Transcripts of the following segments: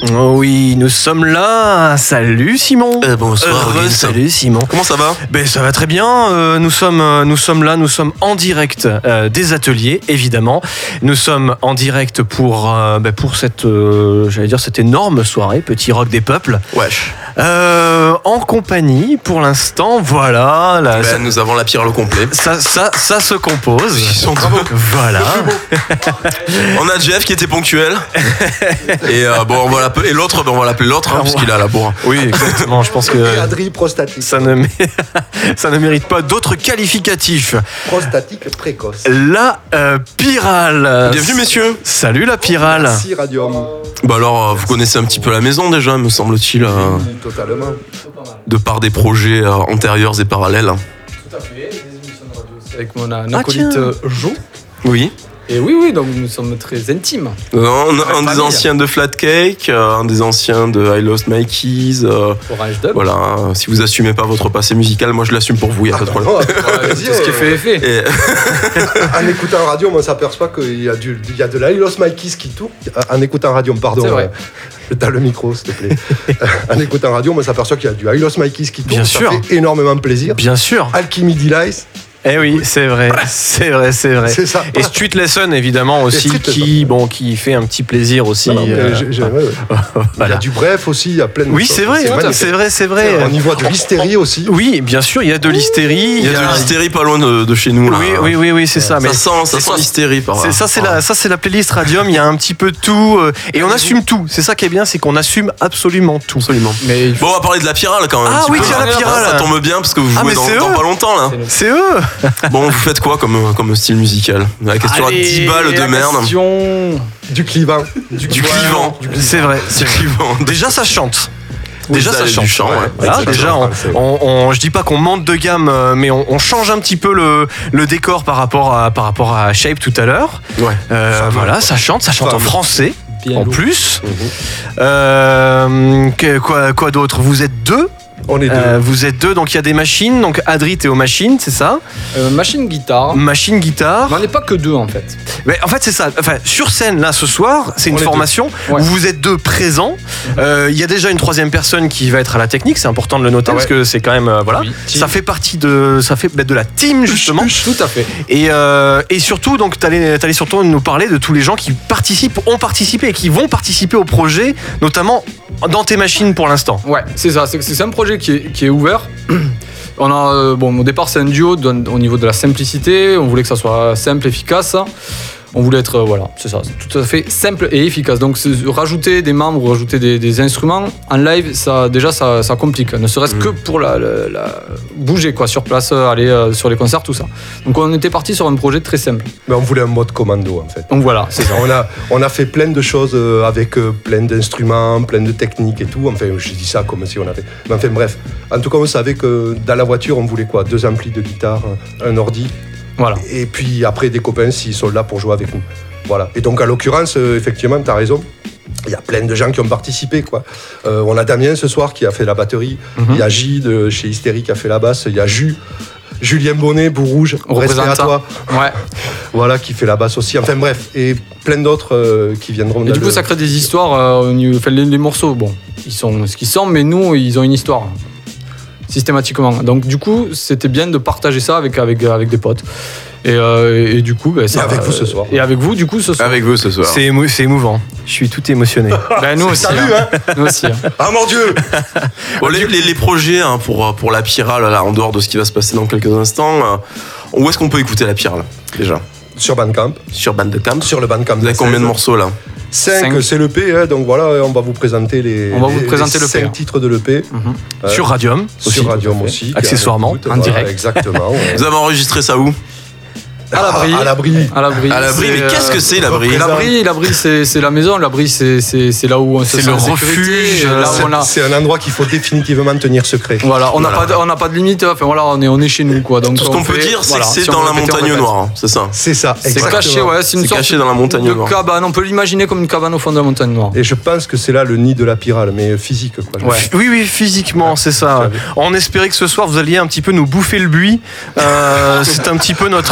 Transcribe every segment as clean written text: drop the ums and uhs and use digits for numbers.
Oui, nous sommes là. Salut Simon. Bonsoir. Salut Simon. Comment ça va ? Ça va très bien. Nous sommes là. Nous sommes en direct des ateliers, évidemment. Nous sommes en direct pour cette, cette énorme soirée, Petit Rock des Peuples. Wesh. En compagnie, pour l'instant, voilà. Nous avons la Pyrale au complet. Ça se compose. Ils sont voilà. On a Jeff qui était ponctuel. Et on va l'appeler. Et l'autre, on va l'appeler l'autre, puisqu'il est à la bourre. Oui, exactement. Je pense que Adri prostatique. ça ne mérite pas d'autres qualificatifs. Prostatique précoce. La Pyrale. Bienvenue, messieurs. Salut la Pyrale. Merci Radium. Alors, vous connaissez un petit peu la maison déjà, me semble-t-il. Totalement. De par des projets antérieurs et parallèles. Tout à fait, des émissions de radio aussi avec mon acolyte Jo. Oui. Et oui, donc nous sommes très intimes. Un des anciens de Flat Cake, un des anciens de I Lost My Keys. Orange Dub. Voilà, si vous assumez pas votre passé musical, moi je l'assume pour vous, il n'y a pas de problème. Tout ce qui est fait est fait. Et... En écoutant radio, on s'aperçoit qu'il y a de la I Lost My Keys qui tourne. En écoutant radio, pardon. C'est vrai. T'as le micro, s'il te plaît. En écoutant radio, on s'aperçoit qu'il y a du I Lost My Keys qui tourne. Bien sûr. Ça fait énormément plaisir. Bien sûr. Alchemy Delights. Eh oui, c'est vrai. C'est vrai. C'est ça. Et Street Lesson, évidemment, aussi, qui fait un petit plaisir aussi. Ouais. Il y a du bref aussi, il y a plein de Oui, choses. c'est vrai. On y voit de l'hystérie aussi. Oui, bien sûr, il y a de l'hystérie. Il y a de l'hystérie pas loin de chez nous. Là. Oui, c'est ça. Ça sent l'hystérie par là. C'est la playlist Radium, il y a un petit peu de tout. Et on assume tout. C'est ça qui est bien, c'est qu'on assume absolument tout. Absolument. Mais Bon, on va parler de la Pyrale quand même. Ah oui, tiens, la Pyrale. Ça tombe bien parce que vous jouez dans pas longtemps là. C'est eux. Bon, vous faites quoi comme style musical ? La question à 10 balles de merde. Du clivant. Du clivant. C'est vrai. Du clivant. Déjà, ça chante. Déjà, ça chante. Du chant, ouais. Voilà, déjà, je dis pas qu'on monte de gamme, mais on change un petit peu le décor par rapport à Shape tout à l'heure. Ouais. Voilà, ça chante en français. Bien en lourd. plus. Quoi d'autre ? Vous êtes deux ? On est deux. Vous êtes deux, donc il y a des machines. Donc Adri, t'es aux machines, c'est ça ? Machine guitare. Machine guitare. Mais on n'est pas que deux en fait. Mais en fait, c'est ça. Enfin, sur scène, là, ce soir, c'est une On est formation Ouais. où vous êtes deux présents. Il y a déjà une troisième personne qui va être à la technique. C'est important de le noter parce que c'est quand même voilà. Oui. Ça fait partie de la team justement. Tout à fait. Et surtout, donc, t'allais surtout nous parler de tous les gens qui ont participé et qui vont participer au projet, notamment dans tes machines pour l'instant. Ouais, c'est ça. C'est un projet qui est ouvert. On a, au départ, c'est un duo au niveau de la simplicité. On voulait que ça soit simple, efficace. On voulait être, c'est ça, c'est tout à fait simple et efficace. Donc, rajouter des membres, rajouter des instruments en live, ça complique. Ne serait-ce que pour la bouger quoi, sur place, aller sur les concerts, tout ça. Donc, on était parti sur un projet très simple. Mais on voulait un mode commando en fait. Donc voilà, c'est ça. On a fait plein de choses avec plein d'instruments, plein de techniques et tout. Enfin, je dis ça comme si on avait. Mais enfin, bref. En tout cas, on savait que dans la voiture, on voulait quoi ? 2 amplis de guitare, un ordi. Voilà. Et puis après, des copains s'ils sont là pour jouer avec nous. Voilà. Et donc, à l'occurrence, effectivement, tu as raison. Il y a plein de gens qui ont participé, quoi. On a Damien ce soir qui a fait la batterie. Il y a J chez Hystérie qui a fait la basse. Il y a Julien Bonnet, Bourrouge, respect à toi. Ouais. Voilà, qui fait la basse aussi. Enfin bref, et plein d'autres qui viendront. Et du coup, ça crée des histoires. Les morceaux, bon, ils sont ce qu'ils sont, mais nous, ils ont une histoire. Systématiquement. Donc du coup, c'était bien de partager ça avec des potes. Et du coup, ça, et avec vous ce soir. Et avec vous, du coup, ce soir. Avec vous ce soir. C'est émouvant. Je suis tout émotionné. Nous aussi. T'as vu, hein ? Nous aussi. Ah mon Dieu ! Bon, les projets pour la Pyrale, là, en dehors de ce qui va se passer dans quelques instants, où est-ce qu'on peut écouter la Pyrale déjà ? Sur Bandcamp. Sur Bandcamp. Sur le Bandcamp. Vous avez combien de morceaux là ? 5, c'est l'EP, hein, donc voilà, on va vous présenter les 5 titres de l'EP. Sur Radium aussi. Sur Radium aussi. Accessoirement, écoute, en voilà, direct. Exactement. Ouais. Vous avez enregistré ça où ? À l'abri. À l'abri. À l'abri. À l'abri, mais qu'est-ce que c'est l'abri ? L'abri, c'est la maison. L'abri, c'est là où on se sent en sécurité. Là, C'est un endroit qu'il faut définitivement tenir secret. Voilà, on n'a pas de limite. Enfin voilà, on est chez nous quoi. Donc tout ce qu'on peut dire, c'est que c'est dans la montagne noire, c'est ça. C'est ça. C'est caché, ouais. C'est caché dans la montagne noire. Cabane. On peut l'imaginer comme une cabane au fond de la montagne noire. Et je pense que c'est là le nid de la Pyrale, mais physique quoi. Ouais. Oui, physiquement, c'est ça. On espérait que ce soir vous alliez un petit peu nous bouffer le buis. C'est un petit peu notre. Dit comme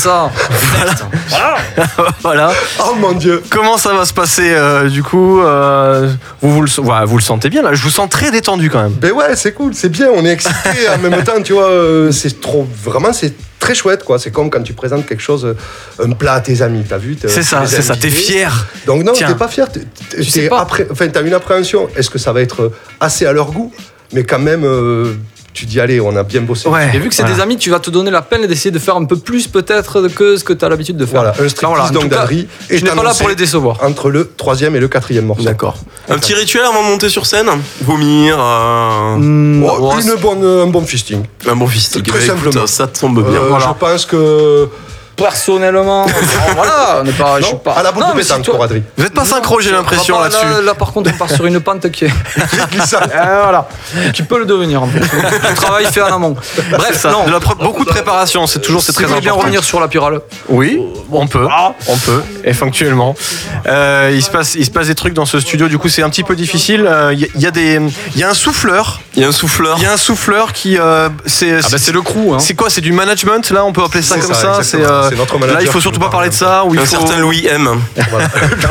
ça. Voilà. Oh mon Dieu. Comment ça va se passer du coup vous le sentez bien là? Je vous sens très détendu quand même. Ben ouais, c'est cool, c'est bien, on est excité en même temps, tu vois, c'est très chouette, quoi. C'est comme quand tu présentes quelque chose, un plat à tes amis, t'as vu? C'est ça, t'es fier. Donc non, Tiens. t'es pas fier, t'as une appréhension, est-ce que ça va être assez à leur goût? Mais quand même, tu dis, allez, on a bien bossé. Ouais. Et vu que c'est des amis, tu vas te donner la peine d'essayer de faire un peu plus peut-être que ce que tu as l'habitude de faire. Voilà, un striptease donc d'Adri je n'ai pas là pour les décevoir. entre le 3e et le 4e morceau. D'accord. Un petit rituel avant de monter sur scène? Vomir, Un bon fisting. un bon fisting. Très Bah, écoute, simplement. ça tombe bien. Je pense que... Personnellement, voilà, on n'est pas, je suis pas. à la boule Non, de mais si pétanque toi- pour Adri. Vous êtes pas synchro, j'ai l'impression on va pas- là-dessus. Là, par contre, on part sur une pente qui est. Ça. Voilà. Tu peux le devenir en fait. Le travail fait en amont. Bref, Ça, non. beaucoup de préparation, c'est Si très vous voulez bien important. revenir sur la pyrale. Oui, on peut, effectivement. Il se passe des trucs dans ce studio, du coup c'est un petit peu difficile. Il y a un souffleur. Il y a un souffleur. Il y a un souffleur qui c'est C'est le crew. Hein. c'est quoi? C'est du management là, on peut appeler ça C'est comme ça, ça. exactement. C'est notre manager Là, il faut qui surtout nous pas parle. parler de ça. Ou il Un faut... certain Louis M. Voilà.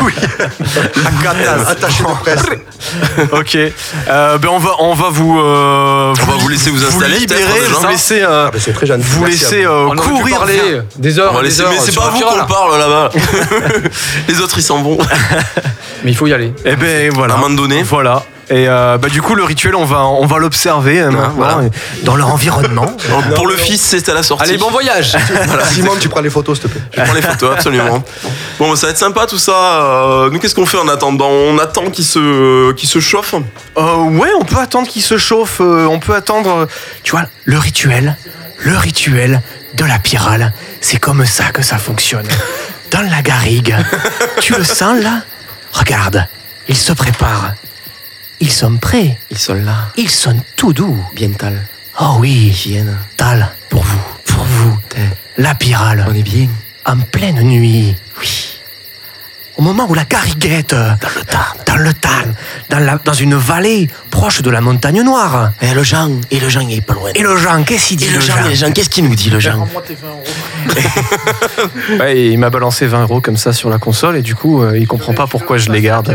Attaché de presse. Ok. On va vous. On va vous laisser vous installer, libérer, peut-être, déjà. vous laisser. Ah, ben, c'est très gentil. Vous Merci à laisser vous. On aurait pu courir. parler des heures. On va des laisser, heures mais c'est sur pas la vous pyrale. qu'on parle là-bas. Les autres ils s'en vont. Mais il faut y aller. Et ben voilà. À un moment donné. Voilà. Et du coup, le rituel, on va l'observer maintenant, voilà. dans leur environnement. Donc, pour le fils, c'est à la sortie. Allez, bon voyage. Simon, tu prends les photos, s'il te plaît. Je prends les photos, absolument. Bon, ça va être sympa tout ça. Nous, qu'est-ce qu'on fait en attendant? On attend qu'il se chauffe. Ouais, on peut attendre qu'il se chauffe. On peut attendre, tu vois, le rituel de la pyrale. C'est comme ça que ça fonctionne. Dans la garrigue. Tu le sens là? Regarde, il se prépare. Ils sont prêts. Ils sont là. Ils sont tout doux. Bien tal. Oh oui, Tal, pour vous, la pyrale. On est bien. En pleine nuit. Oui. Au moment où la garriguette, dans le Tarn, dans une vallée proche de la montagne noire. Et le Jean il est pas loin. Et le Jean, qu'est-ce qu'il dit Et le Jean, qu'est-ce qu'il nous dit le Jean? Ouais, il m'a balancé 20 € comme ça sur la console et du coup, il comprend pas pourquoi je les garde.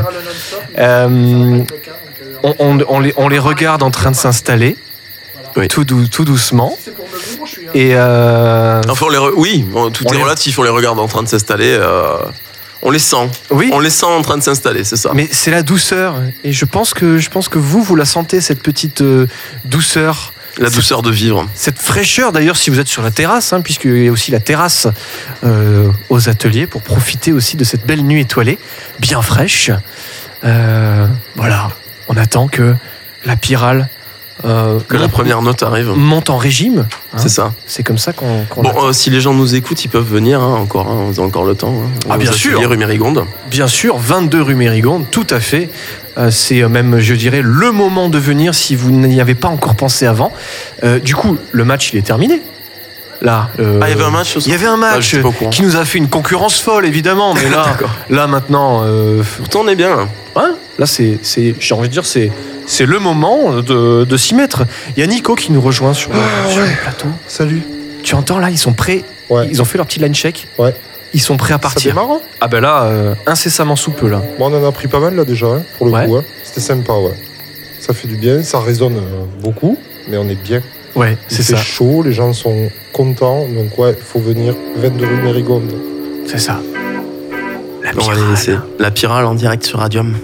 On les regarde en train de s'installer, Oui. tout doucement. Et Enfin, oui, tout est relatif. On les regarde en train de s'installer. On les sent. oui. On les sent en train de s'installer, c'est ça. Mais c'est la douceur. Et je pense que vous la sentez, cette petite douceur. La douceur de vivre. Cette fraîcheur, d'ailleurs, si vous êtes sur la terrasse, hein, puisqu'il y a aussi la terrasse aux ateliers, pour profiter aussi de cette belle nuit étoilée, bien fraîche. Voilà, on attend que la pyrale Que la première note arrive. monte en régime. hein. C'est ça. C'est comme ça qu'on Bon, attend. si les gens nous écoutent, ils peuvent venir encore. Hein, on a encore le temps. Hein. Ah, bien Aux sûr. ateliers rue Mérigonde. Bien sûr, 22 rue Mérigonde, tout à fait. C'est même, je dirais, le moment de venir si vous n'y avez pas encore pensé avant. Du coup, le match, il est terminé. Là, Ah, il y avait un match ce soir? Il y avait un Ah, match j'étais pas au courant. qui nous a fait une concurrence folle, évidemment. Mais là, D'accord. là maintenant, Pourtant, on est bien. Là. hein, là, j'ai envie de dire, c'est le moment de s'y mettre. Il y a Nico qui nous rejoint sur le plateau. Salut. Tu entends là, ils sont prêts. Ouais. Ils ont fait leur petit line check. Ouais. Ils sont prêts à Ça partir. démarre, hein? Ah ben là, incessamment sous peu là. Bon, on en a pris pas mal là déjà, hein, pour le Ouais. coup. Hein. C'était sympa, ouais. Ça fait du bien, ça résonne beaucoup, mais on est bien. Ouais, Il c'est fait ça. chaud, les gens sont contents, donc ouais, il faut venir 22 rue Mérigonde. C'est ça. La On va les laisser. La Pyrale en direct sur Radium.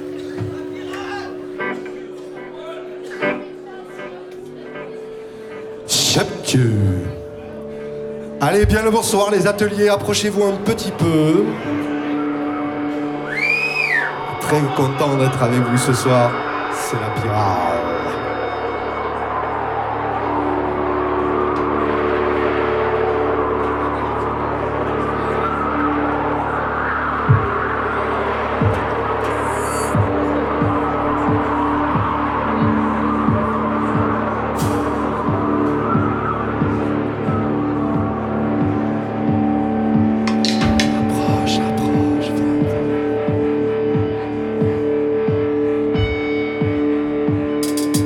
Chaptieu. Allez, bien le bonsoir les ateliers, approchez-vous un petit peu. Très content d'être avec vous ce soir, c'est la Pyrale. Approche, approche, viens.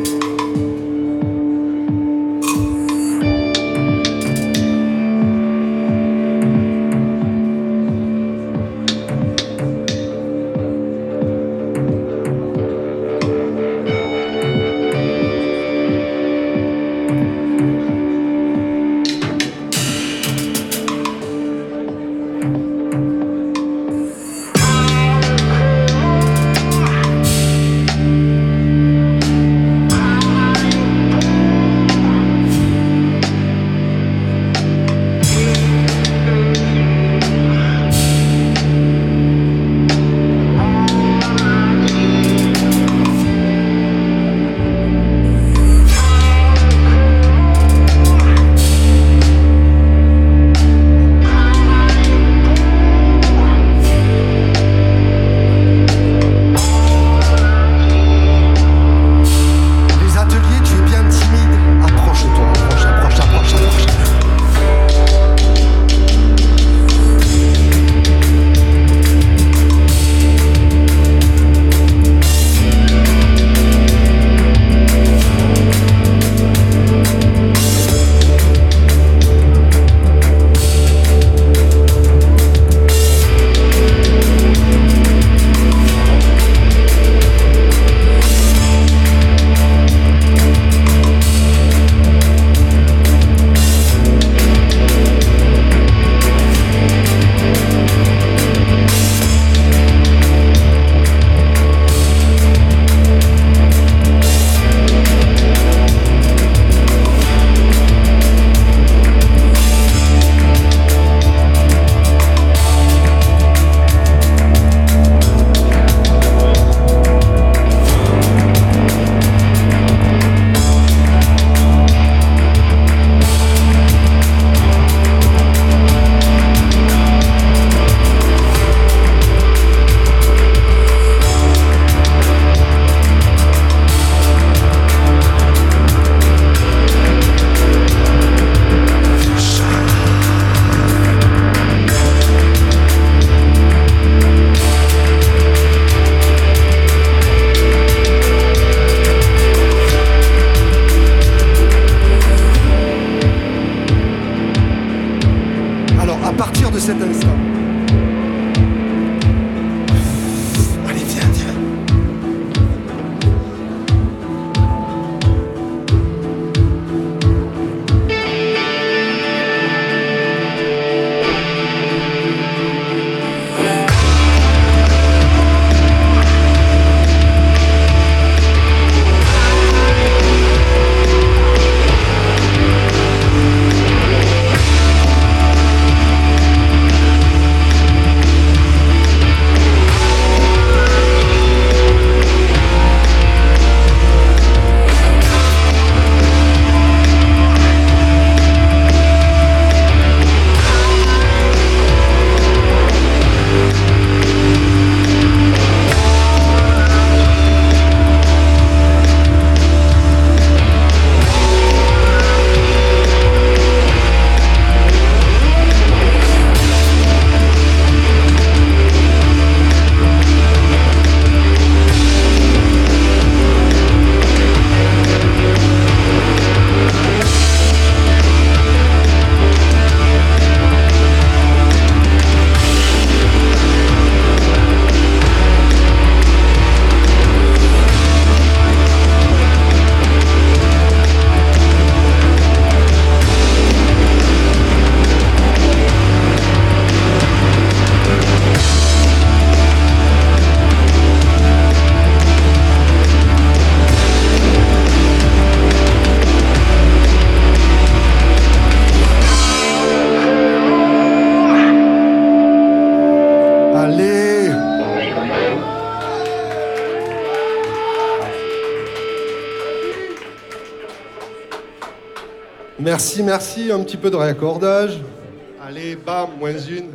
Merci, merci. Un petit peu de réaccordage. Allez, bam, moins une.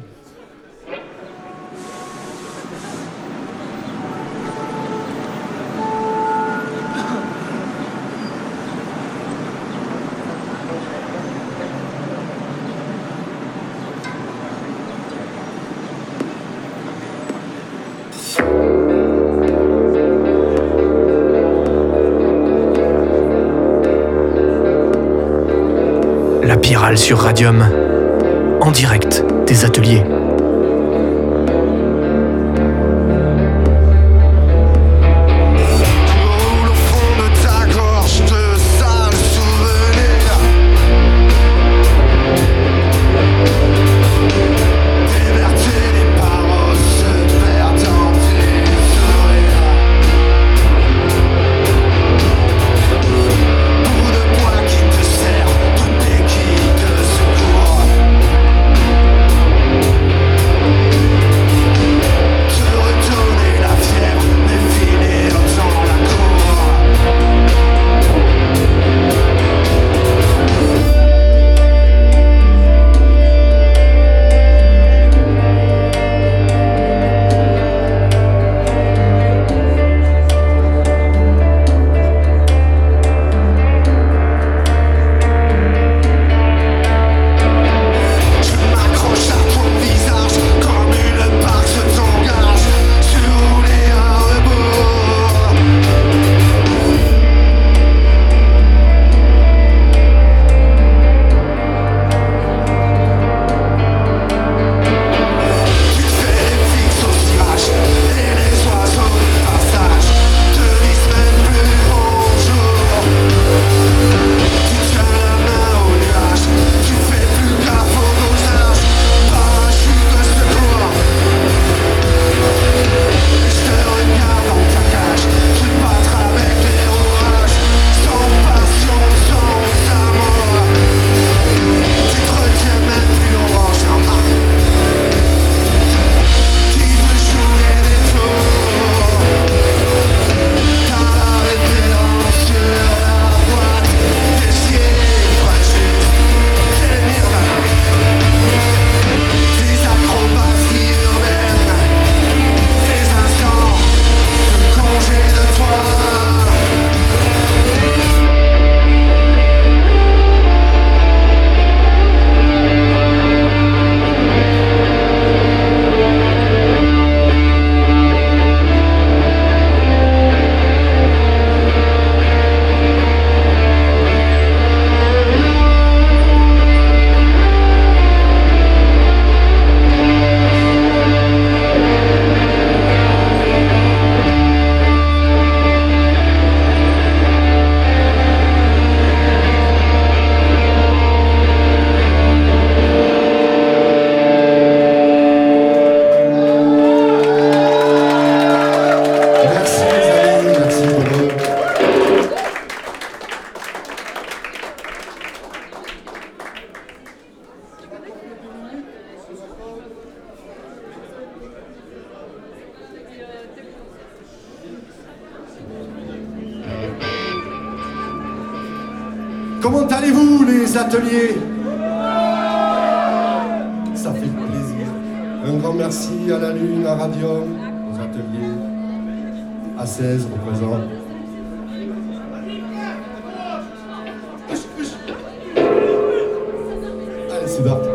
La Pyrale sur Radium, en direct des ateliers. Comment allez-vous, les ateliers? Ça fait plaisir. Un grand merci à la Lune, à Radium, aux ateliers. A16 représente. Allez, c'est parti.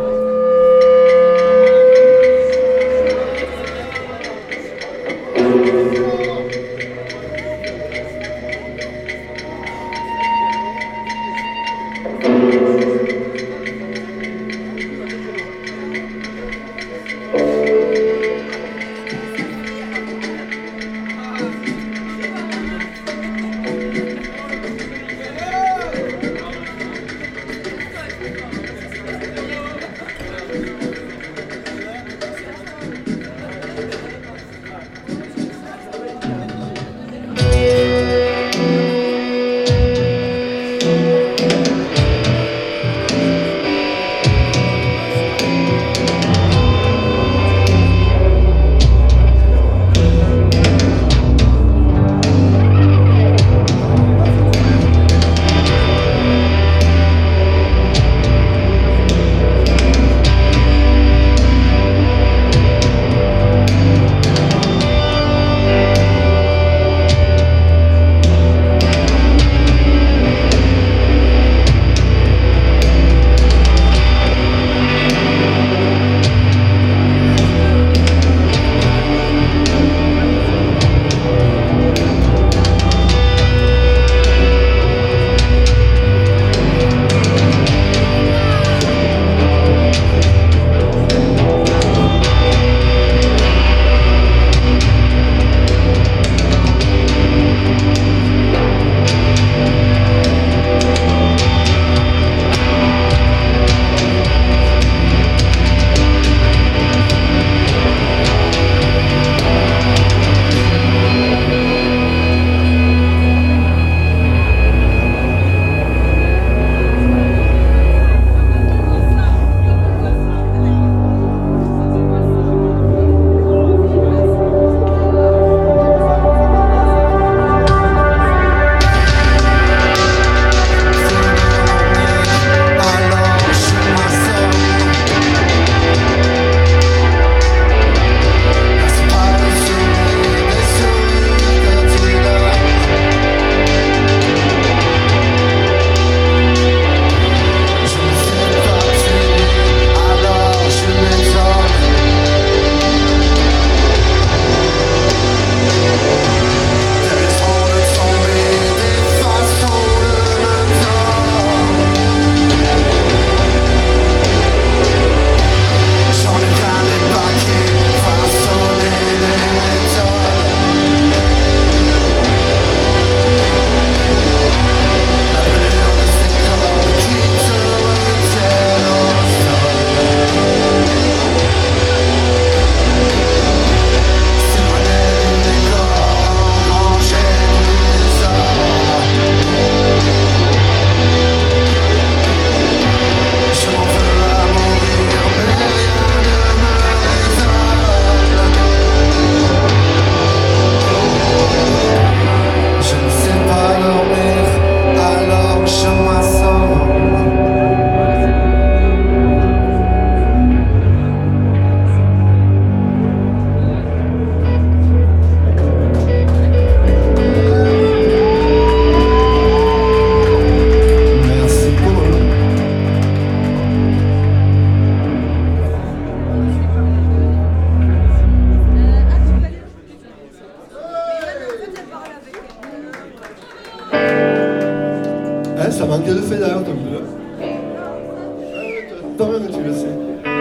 Ouais, ça manquait de fait d'ailleurs, ton bleu. Toi-même, tu le sais.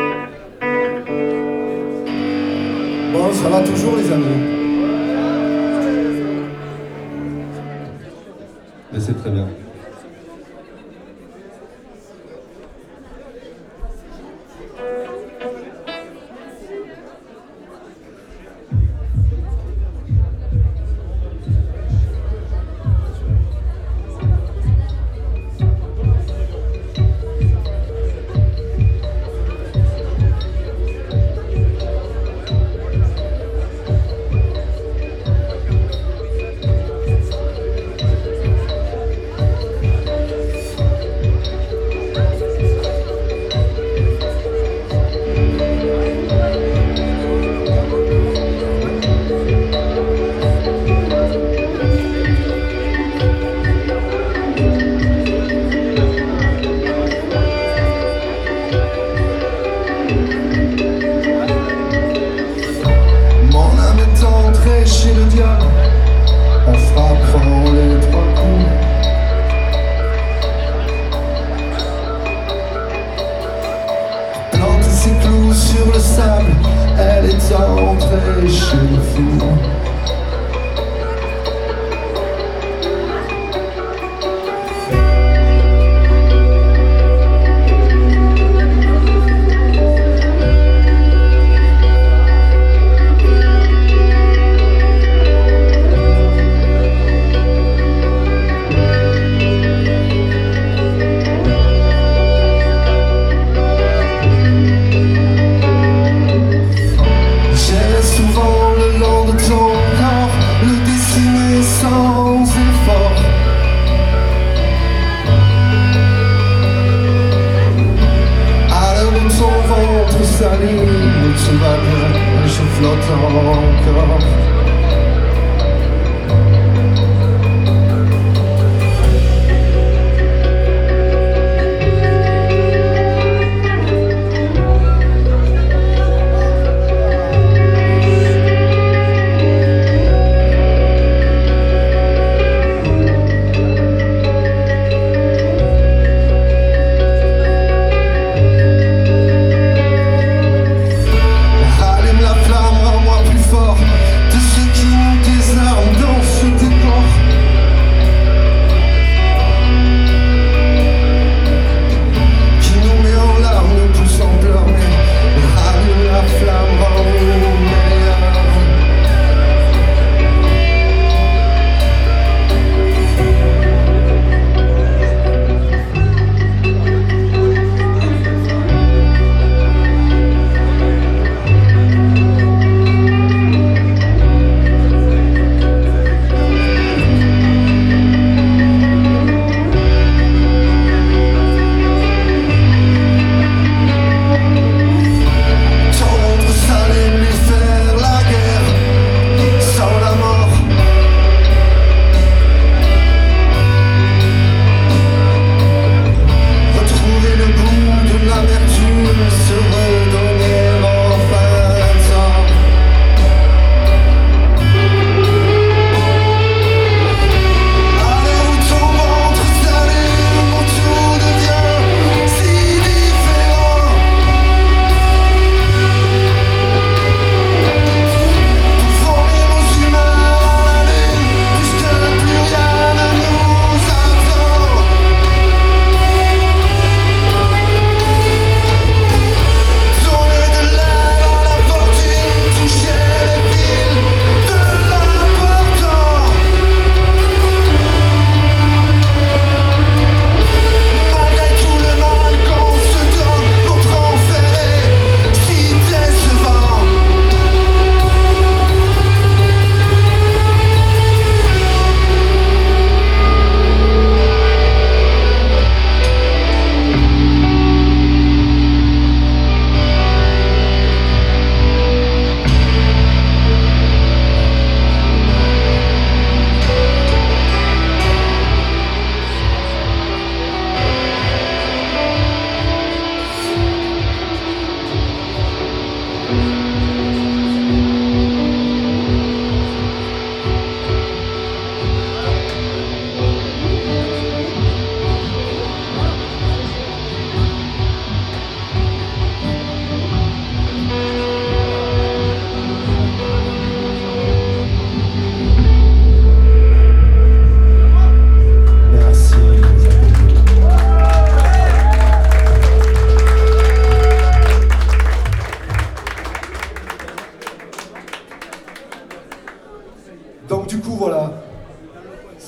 Bon, ça va toujours, les amis. Mais c'est très bien.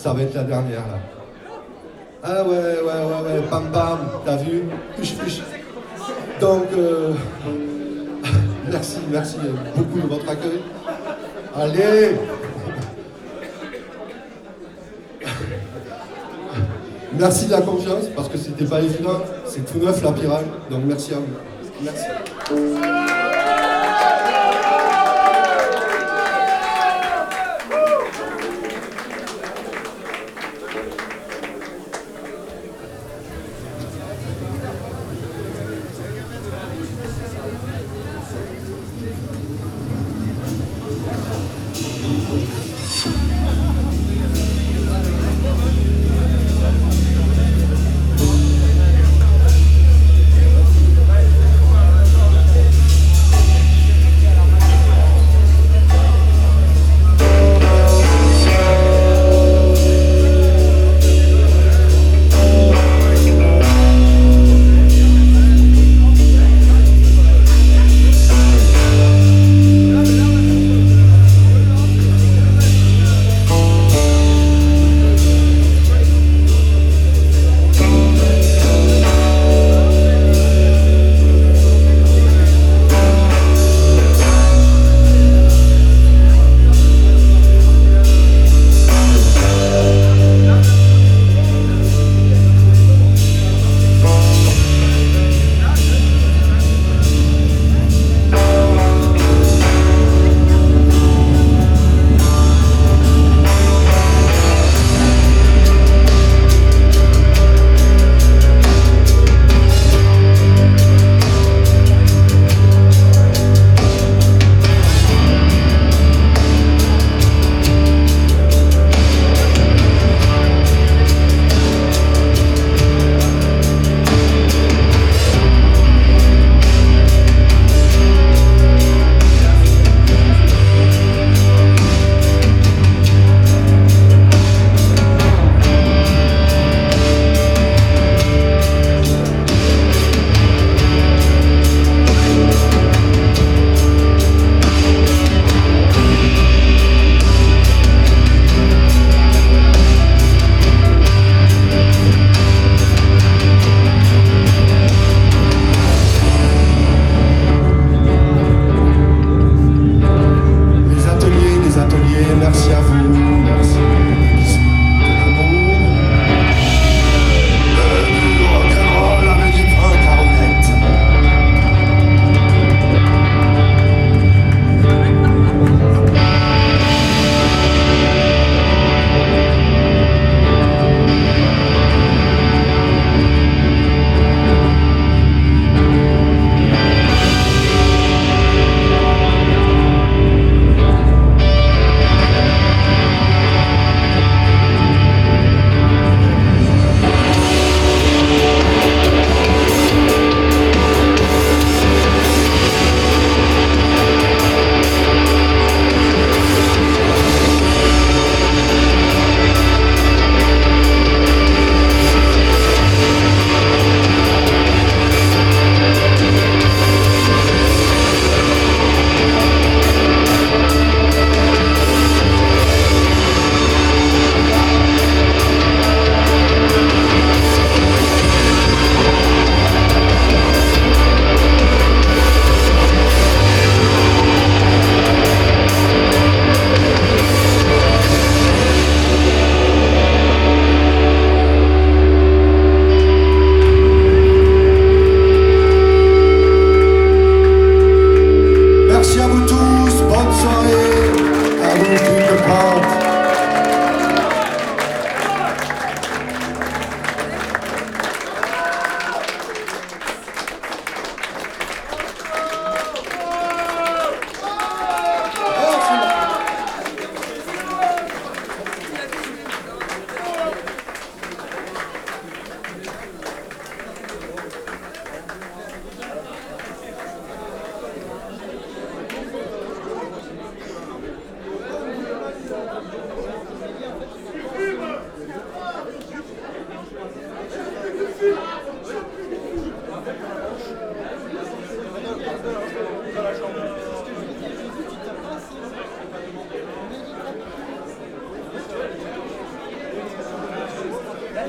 ça va être la dernière là. Ah ouais, pam pam, t'as vu? Huch, huch. Donc, merci beaucoup de votre accueil. Allez! Merci de la confiance, parce que c'était pas évident. C'est tout neuf la Pyrale, donc merci à vous. Merci.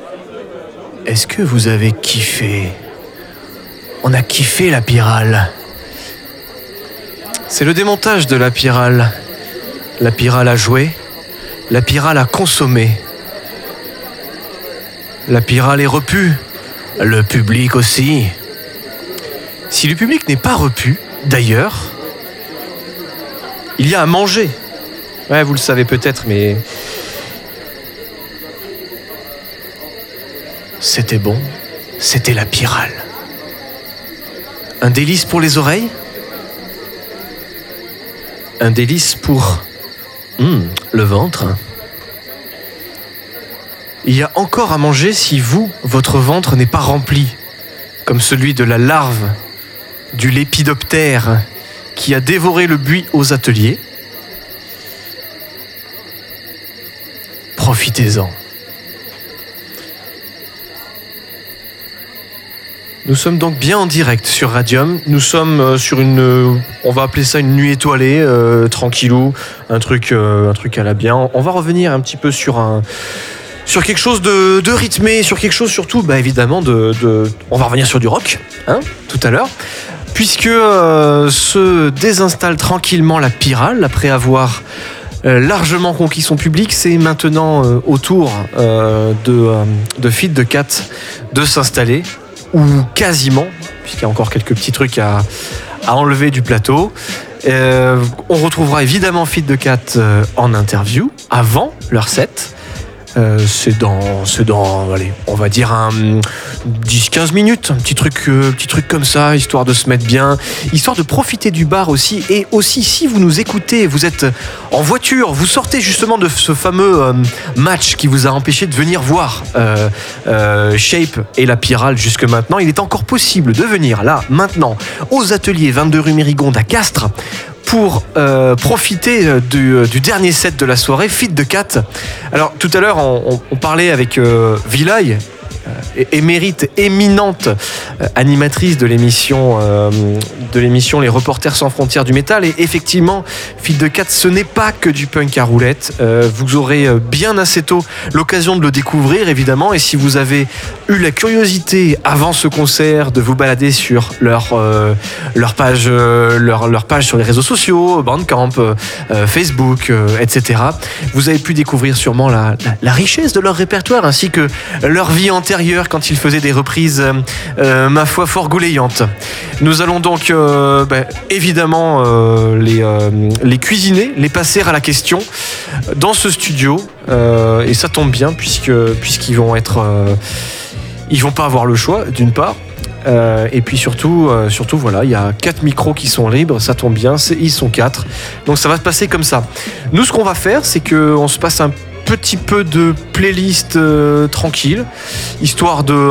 Est-ce que vous avez kiffé? On a kiffé la pyrale. C'est le démontage de la pyrale. La pyrale à jouer, la pyrale à consommer. La pyrale est repue, le public aussi. Si le public n'est pas repu, d'ailleurs, il y a à manger. Ouais, vous le savez peut-être, mais... C'était bon, c'était la pyrale. Un délice pour les oreilles? Un délice pour... le ventre. Il y a encore à manger si votre ventre n'est pas rempli, comme celui de la larve du lépidoptère qui a dévoré le buis aux ateliers. Profitez-en. Nous sommes donc bien en direct sur Radium. Nous sommes sur on va appeler ça une nuit étoilée, tranquillou, un truc à la bien. On va revenir un petit peu sur quelque chose de rythmé, sur quelque chose surtout, évidemment, on va revenir sur du rock, tout à l'heure, puisque se désinstalle tranquillement la pyrale après avoir largement conquis son public. C'est maintenant au tour de Feed the Cat de s'installer, ou quasiment, puisqu'il y a encore quelques petits trucs à enlever du plateau. On retrouvera évidemment Feed the Cat en interview avant leur set. C'est dans allez, on va dire 10-15 minutes, un petit truc comme ça, histoire de se mettre bien, histoire de profiter du bar aussi. Et aussi, si vous nous écoutez, vous êtes en voiture, vous sortez justement de ce fameux match qui vous a empêché de venir voir Shape et la pyrale jusque maintenant, il est encore possible de venir là, maintenant, aux ateliers 22 rue Mérigonde à Castres, pour profiter du dernier set de la soirée, Feed the Cat. Alors tout à l'heure on parlait avec Vilaï, éminente animatrice de l'émission Les Reporters sans frontières du métal, et effectivement Feed the Cat, ce n'est pas que du punk à roulette. Vous aurez bien assez tôt l'occasion de le découvrir évidemment, et si vous avez eu la curiosité avant ce concert de vous balader sur leur page sur les réseaux sociaux, Bandcamp, Facebook, etc., vous avez pu découvrir sûrement la richesse de leur répertoire ainsi que leur vie antérieure quand ils faisaient des reprises ma foi fort gouléantes. Nous allons donc évidemment les cuisiner, les passer à la question dans ce studio, et ça tombe bien puisqu'ils vont être ils vont pas avoir le choix d'une part, et puis surtout voilà, il y a 4 micros qui sont libres, ça tombe bien, ils sont 4, donc ça va se passer comme ça. Nous, ce qu'on va faire, c'est qu'on se passe un petit peu de playlist tranquille, histoire de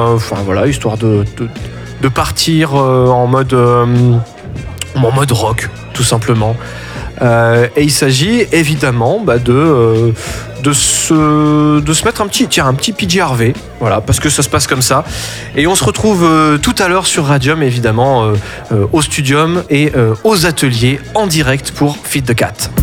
partir en mode rock, tout simplement. Et il s'agit évidemment de se mettre un petit PJ Harvey, voilà, parce que ça se passe comme ça. Et on se retrouve tout à l'heure sur Radium, évidemment, au Studium et aux ateliers en direct pour Feed the Cat.